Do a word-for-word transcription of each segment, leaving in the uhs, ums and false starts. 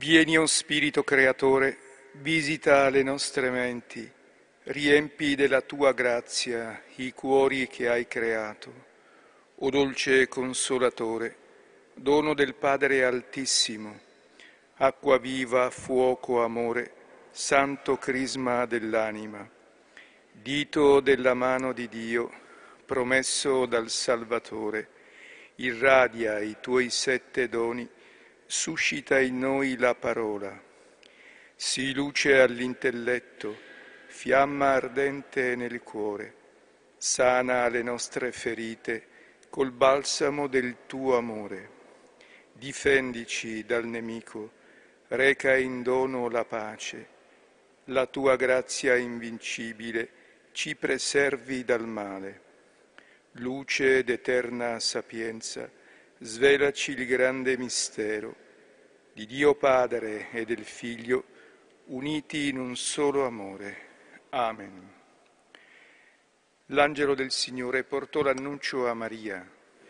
Vieni, o Spirito Creatore, visita le nostre menti, riempi della tua grazia i cuori che hai creato. O dolce Consolatore, dono del Padre Altissimo, acqua viva, fuoco, amore, santo crisma dell'anima, dito della mano di Dio, promesso dal Salvatore, irradia i tuoi sette doni, suscita in noi la parola. Sii luce all'intelletto, fiamma ardente nel cuore, sana le nostre ferite col balsamo del tuo amore. Difendici dal nemico, reca in dono la pace. La tua grazia invincibile ci preservi dal male. Luce d'eterna sapienza, svelaci il grande mistero di Dio Padre e del Figlio, uniti in un solo amore. Amen. L'angelo del Signore portò l'annuncio a Maria.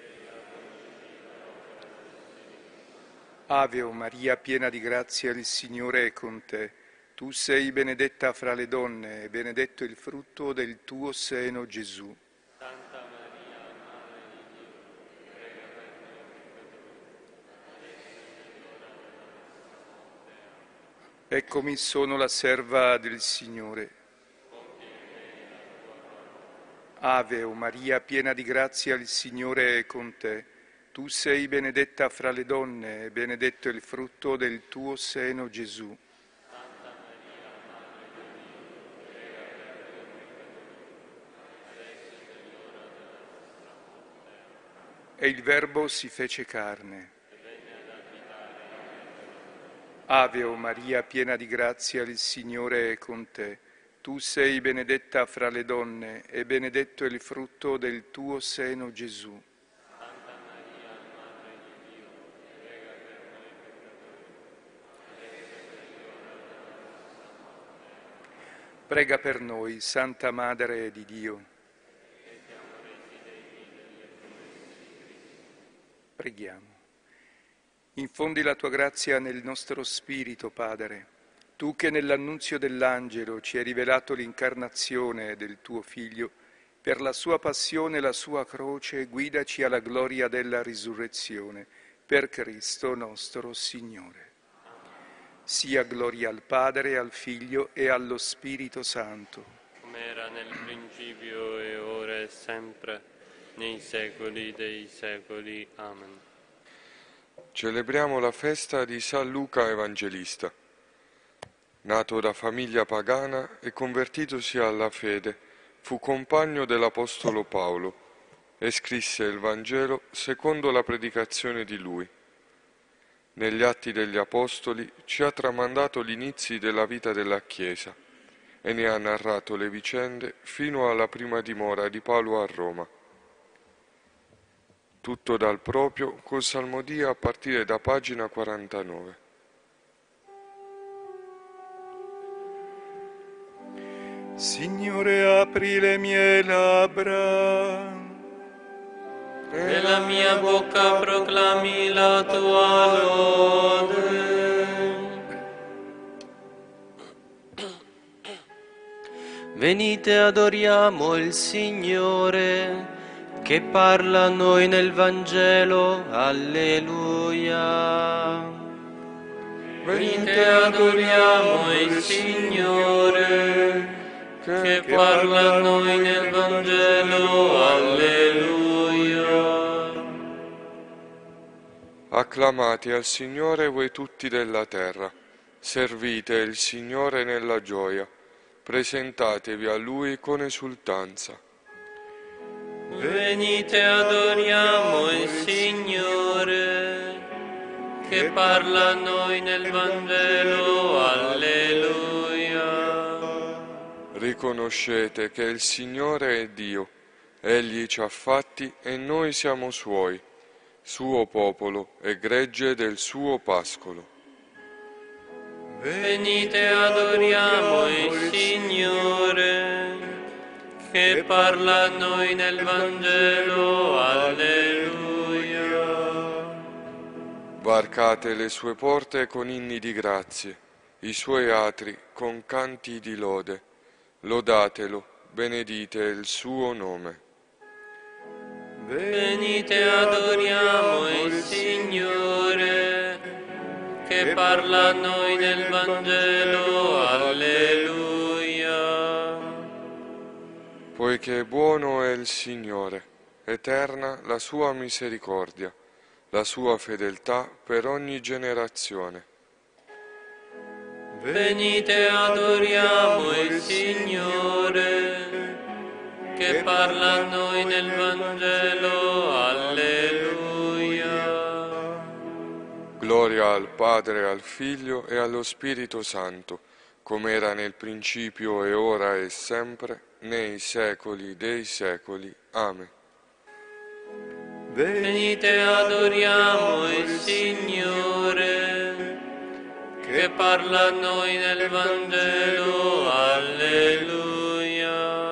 Ave o Maria, piena di grazia, il Signore è con te. Tu sei benedetta fra le donne, e benedetto il frutto del tuo seno, Gesù. Santa Maria, Madre di Dio, prega per noi peccatori, Eccomi, sono la serva del Signore. Ave o Maria, piena di grazia, il Signore è con te. Tu sei benedetta fra le donne, e benedetto il frutto del tuo seno, Gesù. Santa Maria, Madre di Dio, prega per noi peccatori, adesso è l'ora della nostra morte. E il Verbo si fece carne. E venne ad abitare in Ave o Maria, piena di grazia, il Signore è con te. Tu sei benedetta fra le donne, e benedetto il frutto del tuo seno, Gesù. Santa Maria, Madre di Dio, prega per noi peccatori, adesso è l'ora della nostra morte. Prega per noi, Santa Madre di Dio. Che siamo resi degni degli effetti di Cristo. Preghiamo. Infondi la tua grazia nel nostro spirito, Padre. Tu che nell'annunzio dell'angelo ci hai rivelato l'incarnazione del tuo Figlio, per la sua passione e la sua croce, guidaci alla gloria della risurrezione, per Cristo nostro Signore. Sia gloria al Padre, al Figlio e allo Spirito Santo. Come era nel principio e ora e sempre, nei secoli dei secoli. Amen. Celebriamo la festa di San Luca Evangelista. Nato da famiglia pagana e convertitosi alla fede, fu compagno dell'Apostolo Paolo e scrisse il Vangelo secondo la predicazione di lui. Negli Atti degli Apostoli ci ha tramandato gli inizi della vita della Chiesa e ne ha narrato le vicende fino alla prima dimora di Paolo a Roma. Tutto dal proprio col Salmodia a partire da pagina quarantanove. Signore, apri le mie labbra. E la mia bocca proclami la tua lode. Venite, adoriamo il Signore, che parla a noi nel Vangelo. Alleluia. Venite, adoriamo il Signore, che parla a noi nel Vangelo. Alleluia. Acclamate al Signore voi tutti della terra, servite il Signore nella gioia, presentatevi a Lui con esultanza. Venite, adoriamo il Signore, che parla a noi nel Vangelo. Alleluia. Riconoscete che il Signore è Dio, Egli ci ha fatti e noi siamo Suoi, suo popolo e gregge del suo pascolo. Venite, adoriamo il Signore, che parla a noi nel Vangelo. Alleluia. Varcate le sue porte con inni di grazie, i suoi atri con canti di lode. Lodatelo, benedite il suo nome. Venite, adoriamo il Signore, che parla a noi nel Vangelo. Alleluia. Poiché buono è il Signore, eterna la sua misericordia, la sua fedeltà per ogni generazione. Venite, adoriamo il Signore, che parla a noi nel Vangelo. Alleluia. Gloria al Padre, al Figlio e allo Spirito Santo, come era nel principio e ora e sempre, nei secoli dei secoli. Amen. Venite, adoriamo il Signore, che parla a noi nel Vangelo. Alleluia.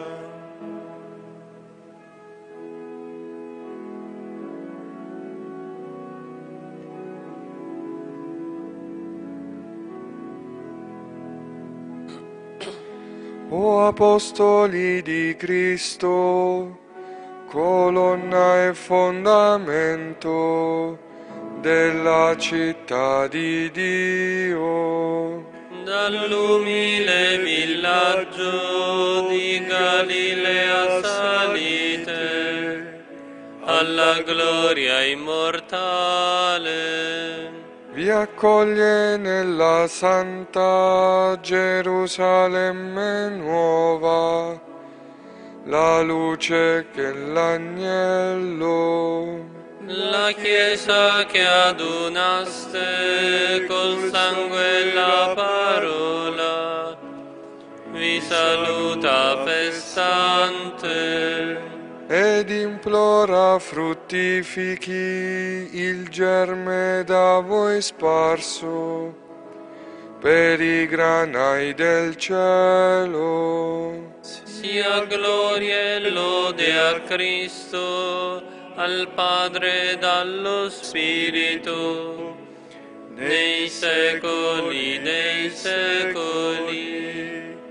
O apostoli di Cristo, colonna e fondamento della città di Dio, dall'umile villaggio di Galilea salite alla gloria immortale. vi accoglie nella santa Gerusalemme nuova, la luce che l'agnello. La Chiesa che adunaste col sangue e la parola, vi saluta festante. Ed implora fruttifichi il germe da voi sparso per i granai del cielo. Sia gloria e lode a Cristo, al Padre ed allo Spirito, nei secoli dei secoli.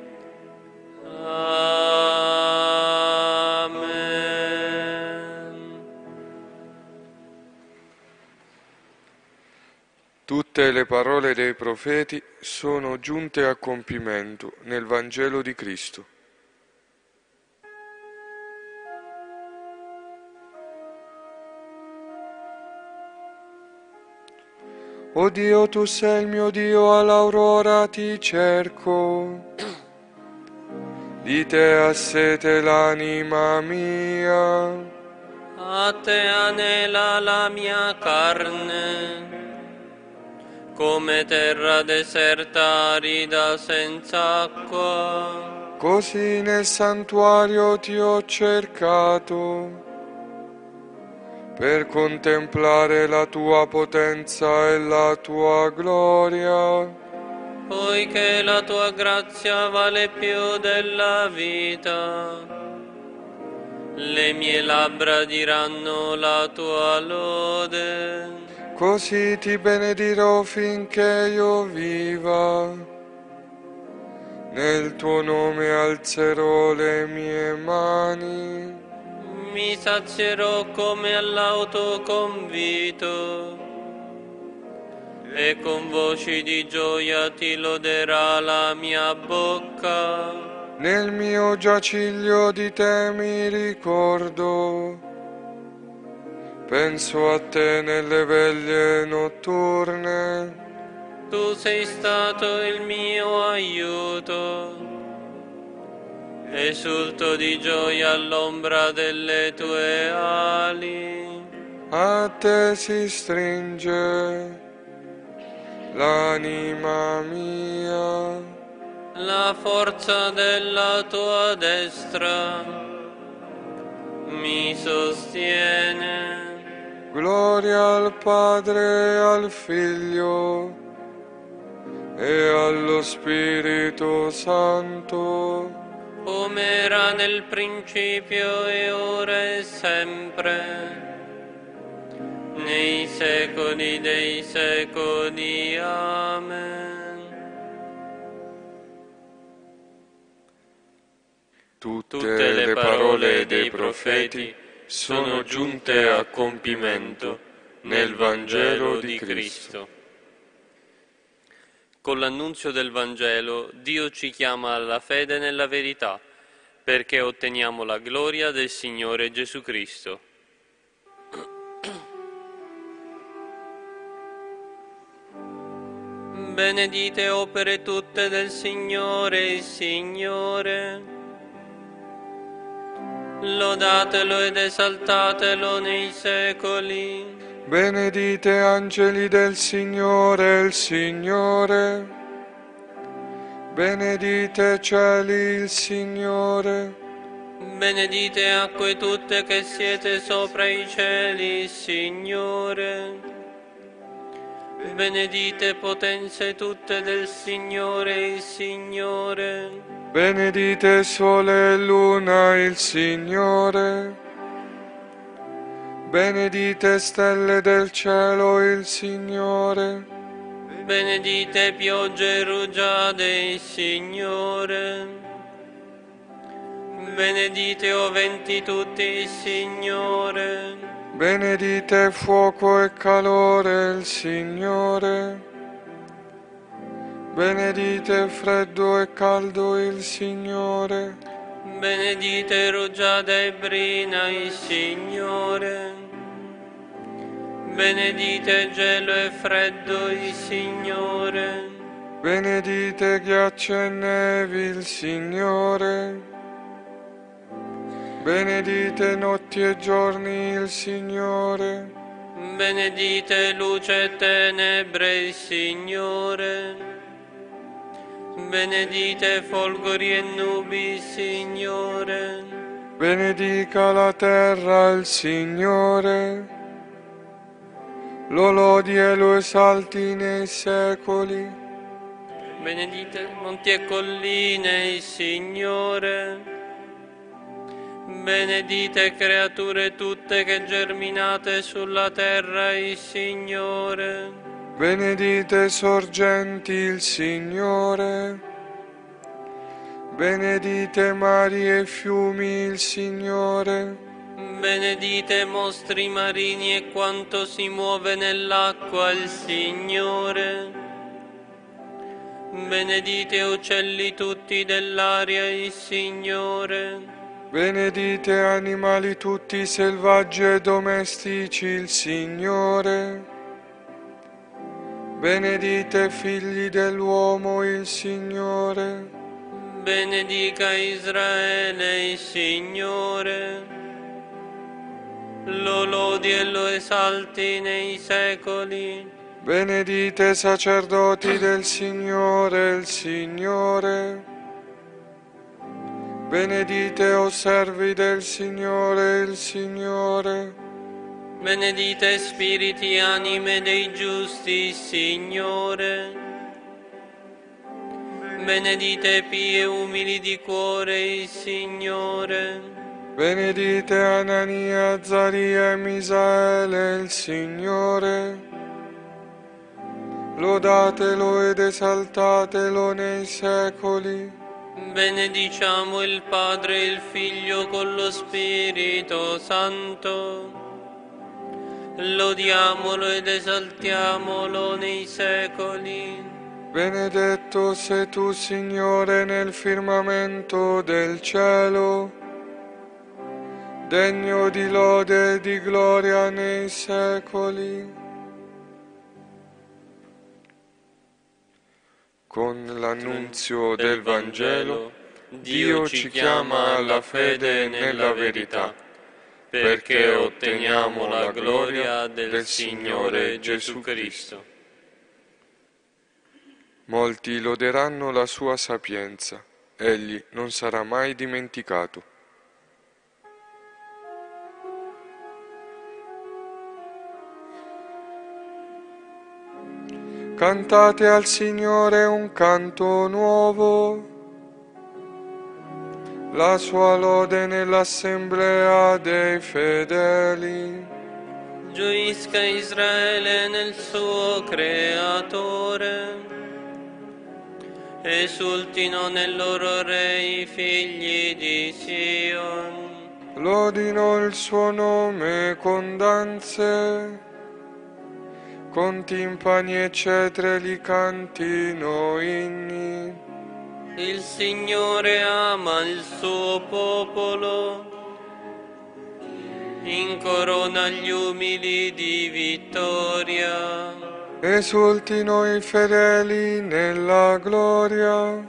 Amen. Tutte le parole dei profeti sono giunte a compimento nel Vangelo di Cristo. O Dio, tu sei il mio Dio, all'aurora ti cerco. Di te ha sete l'anima mia. A te anela la mia carne, come terra deserta arida senza acqua. Così nel santuario ti ho cercato, per contemplare la tua potenza e la tua gloria. Poiché la tua grazia vale più della vita, le mie labbra diranno la tua lode. Così ti benedirò finché io viva, nel tuo nome alzerò le mie mani. Mi sazierò come all'autoconvito, e con voci di gioia ti loderà la mia bocca. Nel mio giaciglio di te mi ricordo, penso a te nelle veglie notturne. Tu sei stato il mio aiuto, esulto di gioia all'ombra delle tue ali. A te si stringe l'anima mia. La forza della tua destra mi sostiene. Gloria al Padre e al Figlio e allo Spirito Santo, come era nel principio e ora e sempre, nei secoli dei secoli. Amen. Tutte le parole dei profeti sono giunte a compimento nel Vangelo di Cristo. Con l'annunzio del Vangelo Dio ci chiama alla fede nella verità, perché otteniamo la gloria del Signore Gesù Cristo. Benedite opere tutte del Signore, il Signore. Lodatelo ed esaltatelo nei secoli. Benedite angeli del Signore, il Signore. Benedite cieli, il Signore. Benedite acque tutte che siete sopra i cieli, il Signore. Benedite potenze tutte del Signore, il Signore. Benedite sole e luna, il Signore. Benedite stelle del cielo, il Signore. Benedite piogge e rugiade, il Signore. Benedite o venti tutti, il Signore. Benedite fuoco e calore, il Signore. Benedite freddo e caldo, il Signore. Benedite rugiada e brina, il Signore. Benedite gelo e freddo, il Signore. Benedite ghiaccio e nevi, il Signore. Benedite notti e giorni, il Signore. Benedite luce e tenebre, il Signore. Benedite folgori e nubi, il Signore. Benedica la terra, il Signore. Lo lodi e lo esalti nei secoli. Benedite monti e colline, il Signore. Benedite creature tutte che germinate sulla terra, il Signore. Benedite sorgenti, il Signore. Benedite mari e fiumi, il Signore. Benedite mostri marini e quanto si muove nell'acqua, il Signore. Benedite uccelli tutti dell'aria, il Signore. Benedite animali tutti selvaggi e domestici, il Signore. Benedite figli dell'uomo, il Signore. Benedica Israele, il Signore. Lo lodi e lo esalti nei secoli. Benedite sacerdoti del Signore, il Signore. Benedite o servi del Signore, il Signore. Benedite spiriti e anime dei giusti, Signore. Benedite pie umili di cuore, il Signore. Benedite Anania, Azzaria e Misaele, il Signore. Lodatelo ed esaltatelo nei secoli. Benediciamo il Padre e il Figlio con lo Spirito Santo. Lodiamolo ed esaltiamolo nei secoli. Benedetto sei tu, Signore, nel firmamento del cielo, degno di lode e di gloria nei secoli. Con l'annunzio del Vangelo, Dio ci chiama alla fede nella verità, perché otteniamo la gloria del Signore Gesù Cristo. Molti loderanno la sua sapienza, egli non sarà mai dimenticato. Cantate al Signore un canto nuovo, la sua lode nell'assemblea dei fedeli. Gioisca Israele nel suo Creatore. Esultino nel loro Re i figli di Sion. Lodino il suo nome con danze, con timpani e cetre li cantino inni. Il Signore ama il suo popolo, incorona gli umili di vittoria. Esultino i fedeli nella gloria,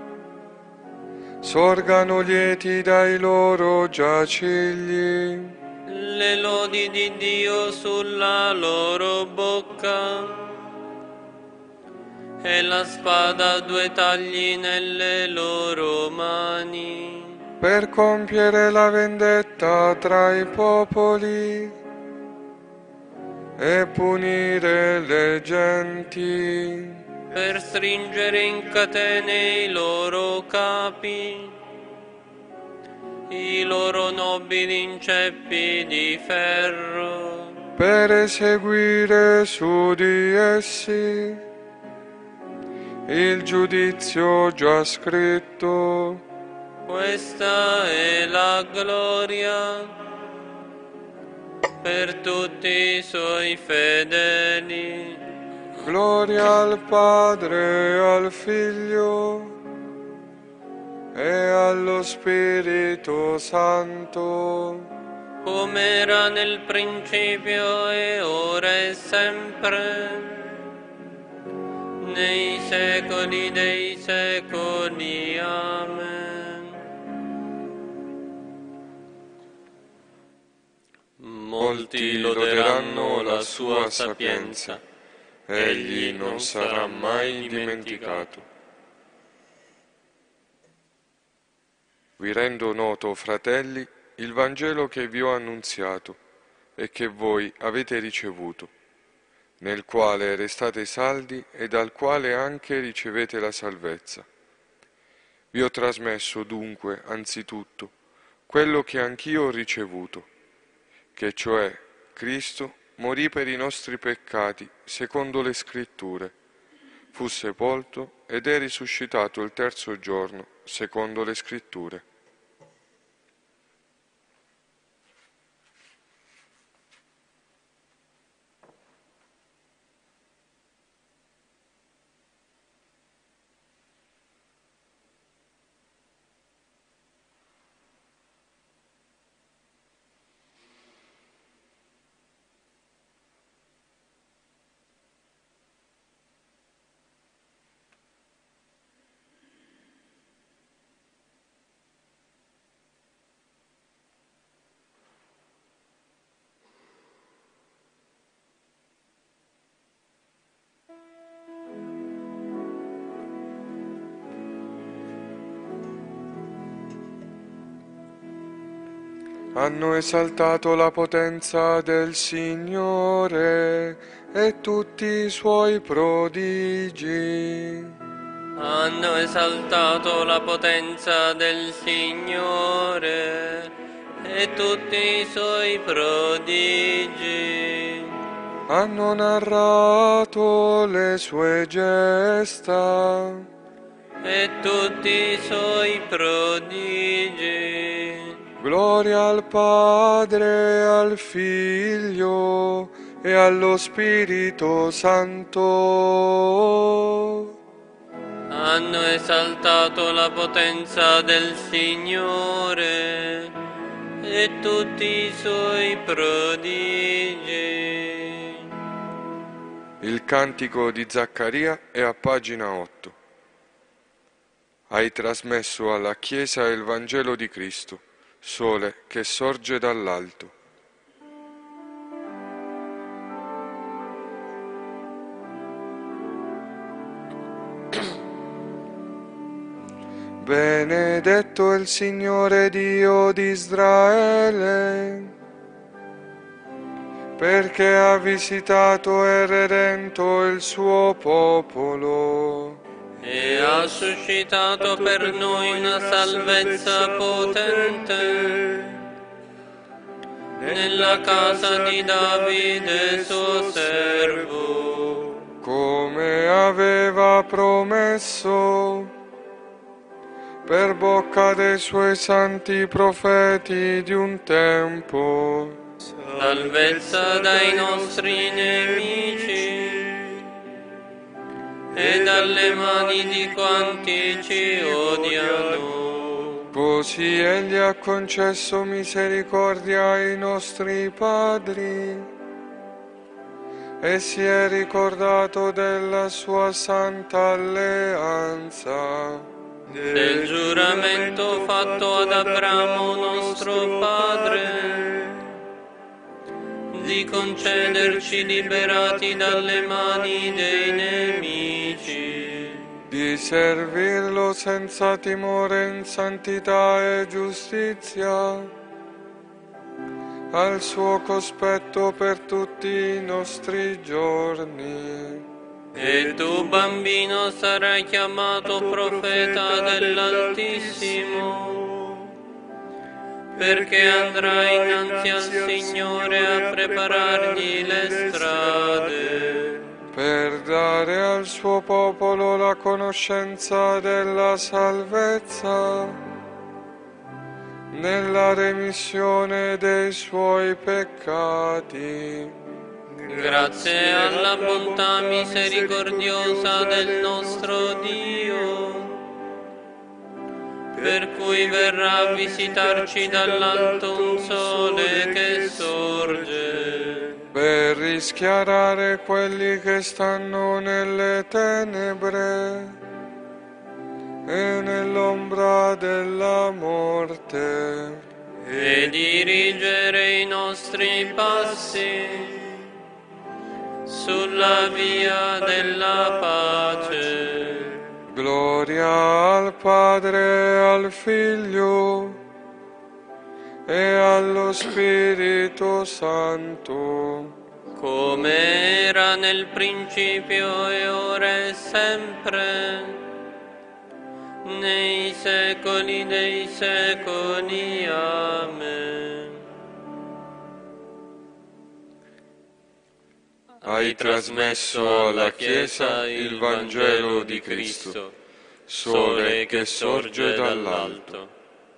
sorgano lieti dai loro giacigli. Le lodi di Dio sulla loro bocca e la spada a due tagli nelle loro mani. Per compiere la vendetta tra i popoli e punire le genti, Per stringere in catene i loro capi, i loro nobili in ceppi di ferro. per eseguire su di essi il giudizio già scritto. Questa è la gloria per tutti i suoi fedeli. Gloria al Padre e al Figlio e allo Spirito Santo, Come era nel principio e ora e sempre, nei secoli dei secoli. Amen. Molti loderanno la sua sapienza, egli non sarà mai dimenticato. Vi rendo noto, fratelli, il Vangelo che vi ho annunziato e che voi avete ricevuto, nel quale restate saldi e dal quale anche ricevete la salvezza. Vi ho trasmesso dunque, anzitutto, quello che anch'io ho ricevuto, che cioè Cristo morì per i nostri peccati secondo le Scritture, fu sepolto ed è risuscitato il terzo giorno secondo le Scritture. Hanno esaltato la potenza del Signore e tutti i suoi prodigi. Hanno esaltato la potenza del Signore e tutti i suoi prodigi. Hanno narrato le sue gesta E tutti i suoi prodigi. Gloria al Padre, al Figlio e allo Spirito Santo. Hanno esaltato la potenza del Signore e tutti i suoi prodigi. Il cantico di Zaccaria è a pagina otto. Hai trasmesso alla Chiesa il Vangelo di Cristo, sole che sorge dall'alto. Benedetto il Signore Dio di Israele, perché ha visitato e redento il suo popolo E ha suscitato per noi una salvezza potente, nella casa di Davide suo servo, come aveva promesso per bocca dei suoi santi profeti di un tempo. salvezza dai nostri nemici e dalle mani di quanti ci odiano. Così Egli ha concesso misericordia ai nostri padri e si è ricordato della sua santa alleanza, Del giuramento fatto ad Abramo nostro padre, di concederci liberati dalle mani dei nemici, di servirlo senza timore in santità e giustizia, al suo cospetto per tutti i nostri giorni. E tu, bambino, sarai chiamato profeta dell'Altissimo, perché andrai innanzi al Signore a preparargli le strade, Per dare al suo popolo la conoscenza della salvezza, nella remissione dei suoi peccati. grazie alla bontà misericordiosa del nostro Dio, per cui verrà a visitarci dall'alto un sole che sorge, Per rischiarare quelli che stanno nelle tenebre e nell'ombra della morte, e dirigere i nostri passi sulla via della pace. gloria al Padre e al Figlio e allo Spirito Santo, Come era nel principio e ora e sempre, nei secoli dei secoli. Amen. Hai trasmesso alla Chiesa il Vangelo di Cristo, sole che sorge dall'alto.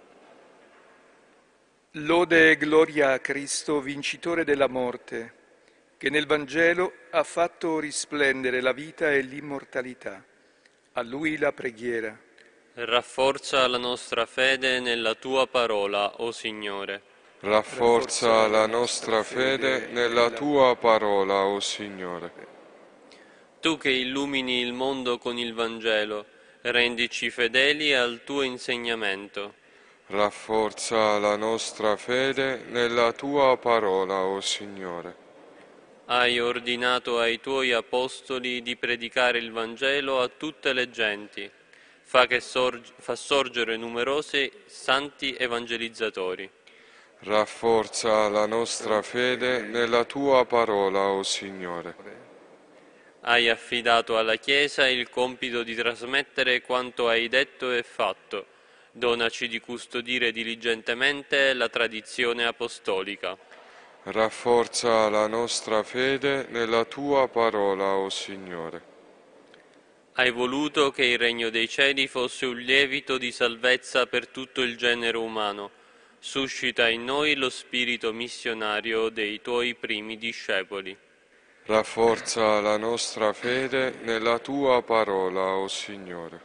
Lode e gloria a Cristo, vincitore della morte, che nel Vangelo ha fatto risplendere la vita e l'immortalità. A Lui la preghiera. Rafforza la nostra fede nella Tua parola, o Signore. Rafforza la nostra fede nella Tua parola, o Signore. Tu che illumini il mondo con il Vangelo, rendici fedeli al Tuo insegnamento. Rafforza la nostra fede nella Tua parola, o Signore. Hai ordinato ai Tuoi apostoli di predicare il Vangelo a tutte le genti. Fa, che sorg- fa sorgere numerosi santi evangelizzatori. Rafforza la nostra fede nella Tua parola, o Signore. Hai affidato alla Chiesa il compito di trasmettere quanto hai detto e fatto. Donaci di custodire diligentemente la tradizione apostolica. Rafforza la nostra fede nella Tua parola, o Signore. Hai voluto che il regno dei cieli fosse un lievito di salvezza per tutto il genere umano. Suscita in noi lo spirito missionario dei Tuoi primi discepoli. Rafforza la nostra fede nella Tua parola, o Signore.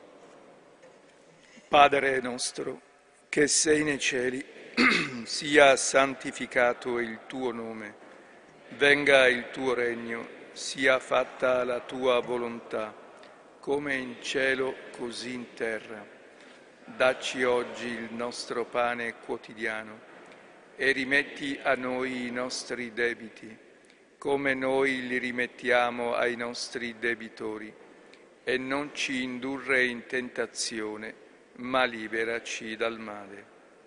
Padre nostro, che sei nei cieli, sia santificato il Tuo nome. Venga il Tuo regno, sia fatta la Tua volontà, come in cielo così in terra. Dacci oggi il nostro pane quotidiano e rimetti a noi i nostri debiti, come noi li rimettiamo ai nostri debitori, e non ci indurre in tentazione, ma liberaci dal male.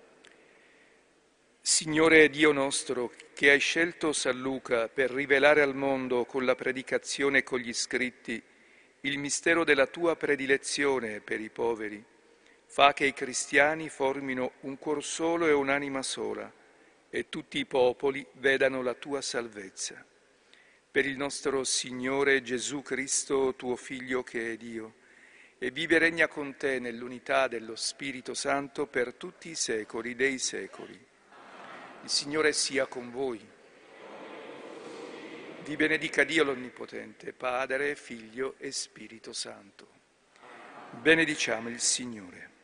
Signore Dio nostro, che hai scelto San Luca per rivelare al mondo con la predicazione e con gli scritti il mistero della Tua predilezione per i poveri, fa che i cristiani formino un cuor solo e un'anima sola e tutti i popoli vedano la tua salvezza. Per il nostro Signore Gesù Cristo, tuo Figlio che è Dio, e vive e regna con te nell'unità dello Spirito Santo per tutti i secoli dei secoli. Il Signore sia con voi. Vi benedica Dio l'Onnipotente, Padre, Figlio e Spirito Santo. Benediciamo il Signore.